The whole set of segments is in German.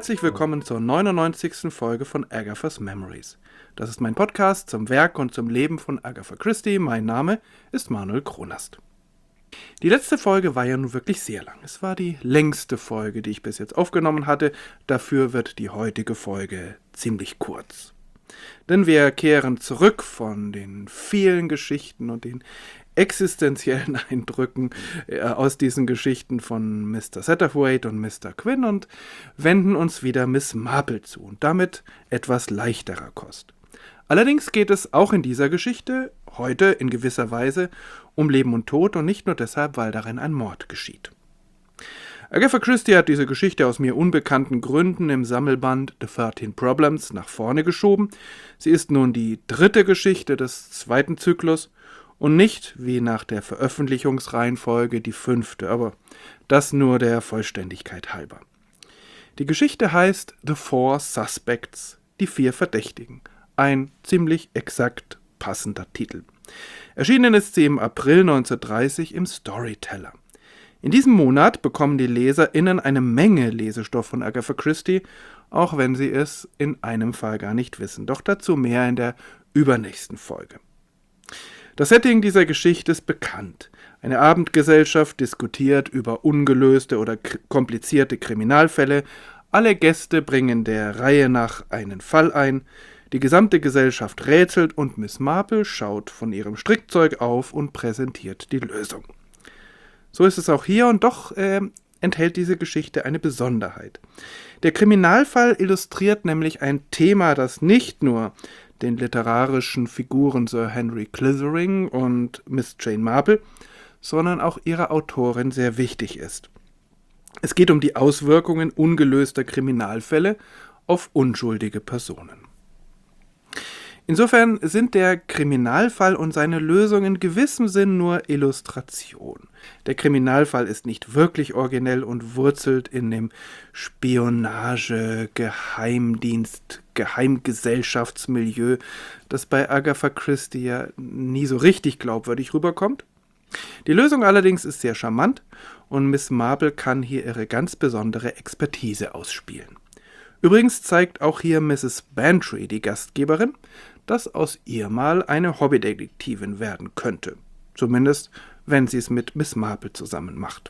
Herzlich willkommen zur 99. Folge von Agatha's Memories. Das ist mein Podcast zum Werk und zum Leben von Agatha Christie. Mein Name ist Manuel Kronast. Die letzte Folge war ja nun wirklich sehr lang. Es war die längste Folge, die ich bis jetzt aufgenommen hatte. Dafür wird die heutige Folge ziemlich kurz. Denn wir kehren zurück von den vielen Geschichten und den existenziellen Eindrücken aus diesen Geschichten von Mr. Satterthwaite und Mr. Quinn und wenden uns wieder Miss Marple zu und damit etwas leichterer Kost. Allerdings geht es auch in dieser Geschichte heute in gewisser Weise um Leben und Tod und nicht nur deshalb, weil darin ein Mord geschieht. Agatha Christie hat diese Geschichte aus mir unbekannten Gründen im Sammelband The 13 Problems nach vorne geschoben. Sie ist nun die dritte Geschichte des zweiten Zyklus und nicht, wie nach der Veröffentlichungsreihenfolge, die fünfte, aber das nur der Vollständigkeit halber. Die Geschichte heißt The Four Suspects, die vier Verdächtigen. Ein ziemlich exakt passender Titel. Erschienen ist sie im April 1930 im Storyteller. In diesem Monat bekommen die LeserInnen eine Menge Lesestoff von Agatha Christie, auch wenn sie es in einem Fall gar nicht wissen. Doch dazu mehr in der übernächsten Folge. Das Setting dieser Geschichte ist bekannt. Eine Abendgesellschaft diskutiert über ungelöste oder komplizierte Kriminalfälle. Alle Gäste bringen der Reihe nach einen Fall ein. Die gesamte Gesellschaft rätselt und Miss Marple schaut von ihrem Strickzeug auf und präsentiert die Lösung. So ist es auch hier und doch enthält diese Geschichte eine Besonderheit. Der Kriminalfall illustriert nämlich ein Thema, das nicht nur den literarischen Figuren Sir Henry Clavering und Miss Jane Marple, sondern auch ihrer Autorin sehr wichtig ist. Es geht um die Auswirkungen ungelöster Kriminalfälle auf unschuldige Personen. Insofern sind der Kriminalfall und seine Lösung in gewissem Sinn nur Illustration. Der Kriminalfall ist nicht wirklich originell und wurzelt in dem Spionage-, Geheimdienst-, Geheimgesellschaftsmilieu, das bei Agatha Christie ja nie so richtig glaubwürdig rüberkommt. Die Lösung allerdings ist sehr charmant und Miss Marple kann hier ihre ganz besondere Expertise ausspielen. Übrigens zeigt auch hier Mrs. Bantry, die Gastgeberin, dass aus ihr mal eine Hobbydetektivin werden könnte. Zumindest, wenn sie es mit Miss Marple zusammen macht.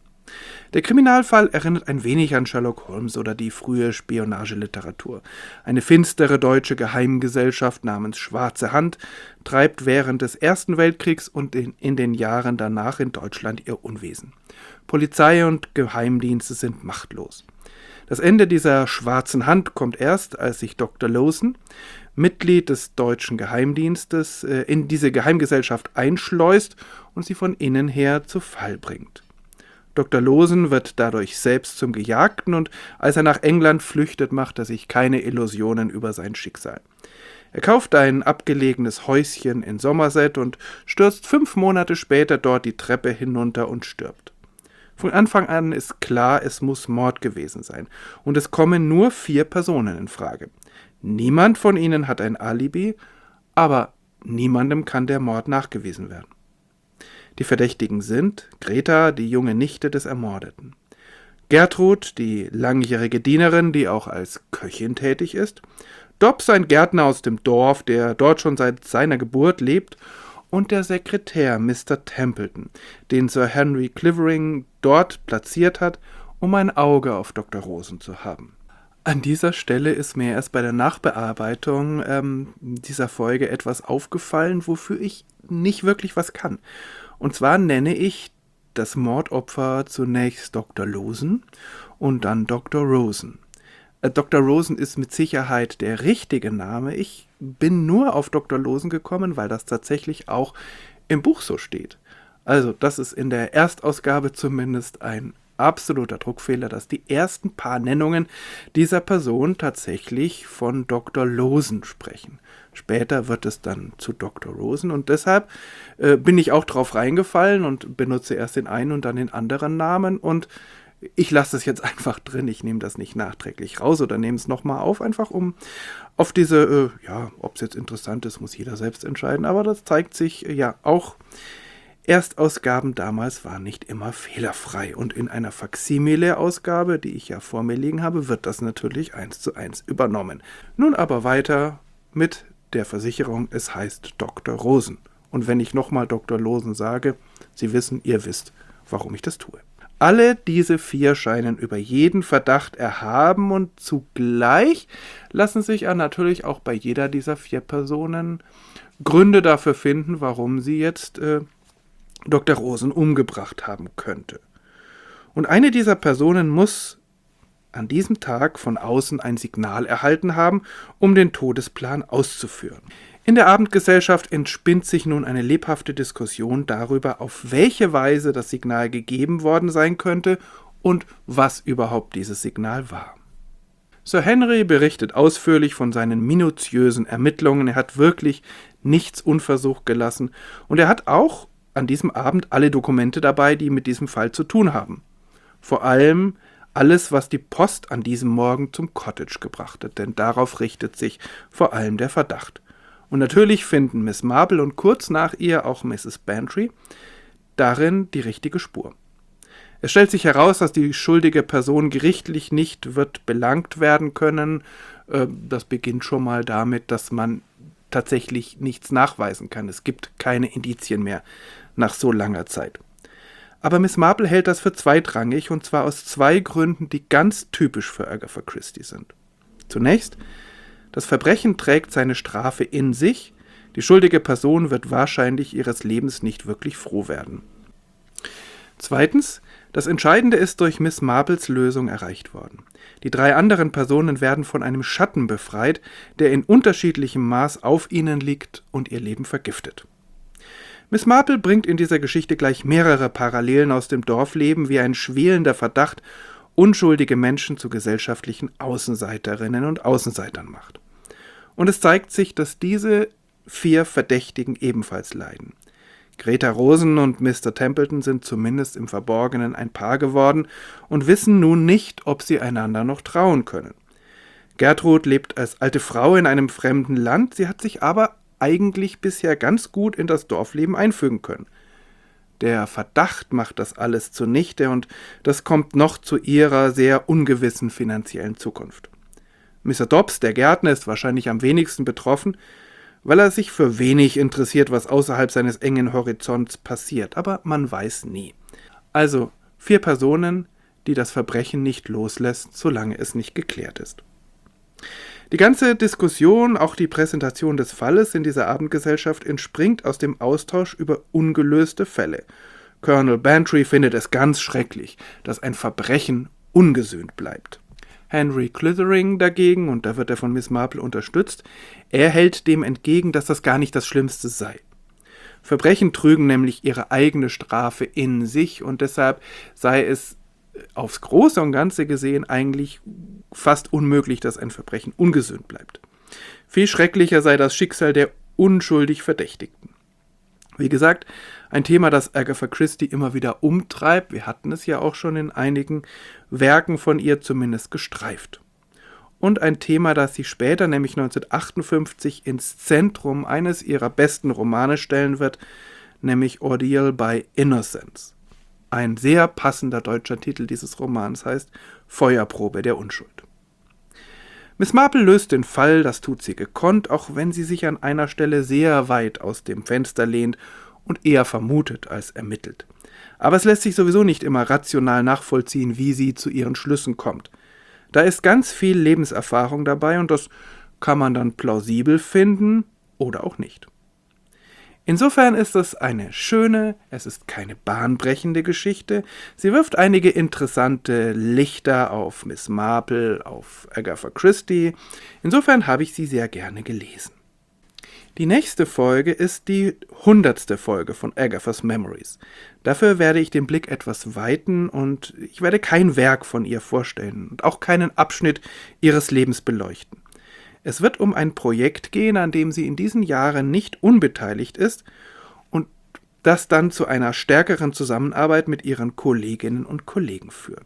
Der Kriminalfall erinnert ein wenig an Sherlock Holmes oder die frühe Spionageliteratur. Eine finstere deutsche Geheimgesellschaft namens Schwarze Hand treibt während des Ersten Weltkriegs und in den Jahren danach in Deutschland ihr Unwesen. Polizei und Geheimdienste sind machtlos. Das Ende dieser Schwarzen Hand kommt erst, als sich Dr. Lawson, Mitglied des deutschen Geheimdienstes, in diese Geheimgesellschaft einschleust und sie von innen her zu Fall bringt. Dr. Lawson wird dadurch selbst zum Gejagten und als er nach England flüchtet, macht er sich keine Illusionen über sein Schicksal. Er kauft ein abgelegenes Häuschen in Somerset und stürzt 5 Monate später dort die Treppe hinunter und stirbt. Von Anfang an ist klar, es muss Mord gewesen sein und es kommen nur 4 Personen in Frage. Niemand von ihnen hat ein Alibi, aber niemandem kann der Mord nachgewiesen werden. Die Verdächtigen sind Greta, die junge Nichte des Ermordeten, Gertrud, die langjährige Dienerin, die auch als Köchin tätig ist, Dobbs, ein Gärtner aus dem Dorf, der dort schon seit seiner Geburt lebt, und der Sekretär Mr. Templeton, den Sir Henry Clavering dort platziert hat, um ein Auge auf Dr. Rosen zu haben. An dieser Stelle ist mir erst bei der Nachbearbeitung dieser Folge etwas aufgefallen, wofür ich nicht wirklich was kann. Und zwar nenne ich das Mordopfer zunächst Dr. Lawson und dann Dr. Rosen. Dr. Rosen ist mit Sicherheit der richtige Name. Ich bin nur auf Dr. Lawson gekommen, weil das tatsächlich auch im Buch so steht. Also das ist in der Erstausgabe zumindest ein absoluter Druckfehler, dass die ersten paar Nennungen dieser Person tatsächlich von Dr. Lawson sprechen. Später wird es dann zu Dr. Rosen und deshalb bin ich auch drauf reingefallen und benutze erst den einen und dann den anderen Namen und ich lasse es jetzt einfach drin, ich nehme das nicht nachträglich raus oder nehme es nochmal auf, einfach um auf diese, ob es jetzt interessant ist, muss jeder selbst entscheiden, aber das zeigt sich ja auch Erstausgaben damals waren nicht immer fehlerfrei und in einer Faksimile-Ausgabe, die ich ja vor mir liegen habe, wird das natürlich 1:1 übernommen. Nun aber weiter mit der Versicherung, es heißt Dr. Rosen. Und wenn ich nochmal Dr. Rosen sage, Sie wissen, ihr wisst, warum ich das tue. Alle diese 4 scheinen über jeden Verdacht erhaben und zugleich lassen sich ja natürlich auch bei jeder dieser 4 Personen Gründe dafür finden, warum sie jetzt Dr. Rosen umgebracht haben könnte. Und eine dieser Personen muss an diesem Tag von außen ein Signal erhalten haben, um den Todesplan auszuführen. In der Abendgesellschaft entspinnt sich nun eine lebhafte Diskussion darüber, auf welche Weise das Signal gegeben worden sein könnte und was überhaupt dieses Signal war. Sir Henry berichtet ausführlich von seinen minutiösen Ermittlungen. Er hat wirklich nichts unversucht gelassen und er hat auch an diesem Abend alle Dokumente dabei, die mit diesem Fall zu tun haben. Vor allem alles, was die Post an diesem Morgen zum Cottage gebracht hat, denn darauf richtet sich vor allem der Verdacht. Und natürlich finden Miss Marple und kurz nach ihr auch Mrs. Bantry darin die richtige Spur. Es stellt sich heraus, dass die schuldige Person gerichtlich nicht wird belangt werden können. Das beginnt schon mal damit, dass man tatsächlich nichts nachweisen kann. Es gibt keine Indizien mehr nach so langer Zeit. Aber Miss Marple hält das für zweitrangig, und zwar aus 2 Gründen, die ganz typisch für Agatha Christie sind. Zunächst, das Verbrechen trägt seine Strafe in sich. Die schuldige Person wird wahrscheinlich ihres Lebens nicht wirklich froh werden. Zweitens, das Entscheidende ist durch Miss Marples Lösung erreicht worden. Die 3 anderen Personen werden von einem Schatten befreit, der in unterschiedlichem Maß auf ihnen liegt und ihr Leben vergiftet. Miss Marple bringt in dieser Geschichte gleich mehrere Parallelen aus dem Dorfleben, wie ein schwelender Verdacht unschuldige Menschen zu gesellschaftlichen Außenseiterinnen und Außenseitern macht. Und es zeigt sich, dass diese 4 Verdächtigen ebenfalls leiden. Greta Rosen und Mr. Templeton sind zumindest im Verborgenen ein Paar geworden und wissen nun nicht, ob sie einander noch trauen können. Gertrud lebt als alte Frau in einem fremden Land, sie hat sich aber eigentlich bisher ganz gut in das Dorfleben einfügen können. Der Verdacht macht das alles zunichte und das kommt noch zu ihrer sehr ungewissen finanziellen Zukunft. Mr. Dobbs, der Gärtner, ist wahrscheinlich am wenigsten betroffen, weil er sich für wenig interessiert, was außerhalb seines engen Horizonts passiert, aber man weiß nie. Also 4 Personen, die das Verbrechen nicht loslässt, solange es nicht geklärt ist. Die ganze Diskussion, auch die Präsentation des Falles in dieser Abendgesellschaft entspringt aus dem Austausch über ungelöste Fälle. Colonel Bantry findet es ganz schrecklich, dass ein Verbrechen ungesühnt bleibt. Henry Clithering dagegen, und da wird er von Miss Marple unterstützt, er hält dem entgegen, dass das gar nicht das Schlimmste sei. Verbrechen trügen nämlich ihre eigene Strafe in sich und deshalb sei es aufs Große und Ganze gesehen eigentlich fast unmöglich, dass ein Verbrechen ungesühnt bleibt. Viel schrecklicher sei das Schicksal der unschuldig Verdächtigten. Wie gesagt, ein Thema, das Agatha Christie immer wieder umtreibt. Wir hatten es ja auch schon in einigen Werken von ihr zumindest gestreift. Und ein Thema, das sie später, nämlich 1958, ins Zentrum eines ihrer besten Romane stellen wird, nämlich Ordeal by Innocence. Ein sehr passender deutscher Titel dieses Romans heißt Feuerprobe der Unschuld. Miss Marple löst den Fall, das tut sie gekonnt, auch wenn sie sich an einer Stelle sehr weit aus dem Fenster lehnt und eher vermutet als ermittelt. Aber es lässt sich sowieso nicht immer rational nachvollziehen, wie sie zu ihren Schlüssen kommt. Da ist ganz viel Lebenserfahrung dabei und das kann man dann plausibel finden oder auch nicht. Insofern ist es eine schöne, es ist keine bahnbrechende Geschichte. Sie wirft einige interessante Lichter auf Miss Marple, auf Agatha Christie. Insofern habe ich sie sehr gerne gelesen. Die nächste Folge ist die 100. Folge von Agathas Memories. Dafür werde ich den Blick etwas weiten und ich werde kein Werk von ihr vorstellen und auch keinen Abschnitt ihres Lebens beleuchten. Es wird um ein Projekt gehen, an dem sie in diesen Jahren nicht unbeteiligt ist und das dann zu einer stärkeren Zusammenarbeit mit ihren Kolleginnen und Kollegen führt.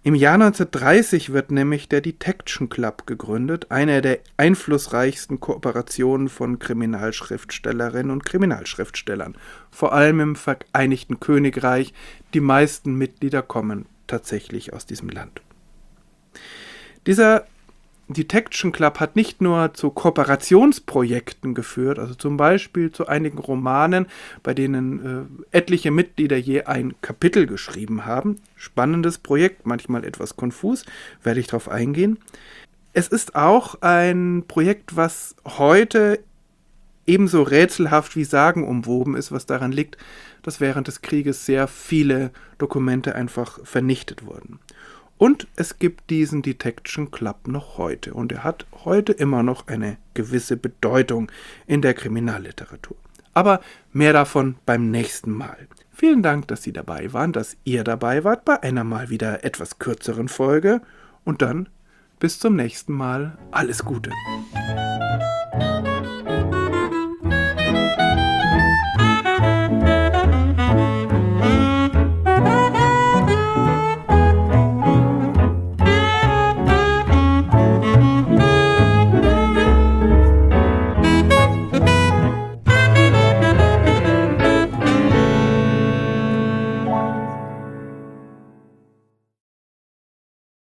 Im Jahr 1930 wird nämlich der Detection Club gegründet, eine der einflussreichsten Kooperationen von Kriminalschriftstellerinnen und Kriminalschriftstellern. Vor allem im Vereinigten Königreich. Die meisten Mitglieder kommen tatsächlich aus diesem Land. Dieser Detection Club hat nicht nur zu Kooperationsprojekten geführt, also zum Beispiel zu einigen Romanen, bei denen etliche Mitglieder je ein Kapitel geschrieben haben. Spannendes Projekt, manchmal etwas konfus, werde ich darauf eingehen. Es ist auch ein Projekt, was heute ebenso rätselhaft wie sagenumwoben ist, was daran liegt, dass während des Krieges sehr viele Dokumente einfach vernichtet wurden. Und es gibt diesen Detection Club noch heute und er hat heute immer noch eine gewisse Bedeutung in der Kriminalliteratur. Aber mehr davon beim nächsten Mal. Vielen Dank, dass Sie dabei waren, dass ihr dabei wart bei einer mal wieder etwas kürzeren Folge und dann bis zum nächsten Mal. Alles Gute!